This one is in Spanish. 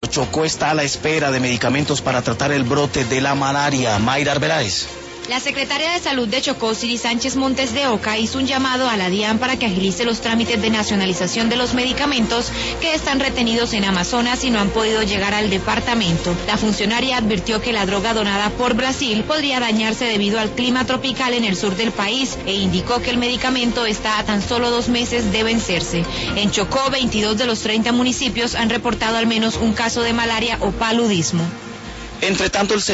Chocó está a la espera de medicamentos para tratar el brote de la malaria. Mayra Arbeláez. La secretaria de Salud de Chocó, Siri Sánchez Montes de Oca, hizo un llamado a la DIAN para que agilice los trámites de nacionalización de los medicamentos que están retenidos en Amazonas y no han podido llegar al departamento. La funcionaria advirtió que la droga donada por Brasil podría dañarse debido al clima tropical en el sur del país e indicó que el medicamento está a tan solo 2 meses de vencerse. En Chocó, 22 de los 30 municipios han reportado al menos un caso de malaria o paludismo. Entre tanto, el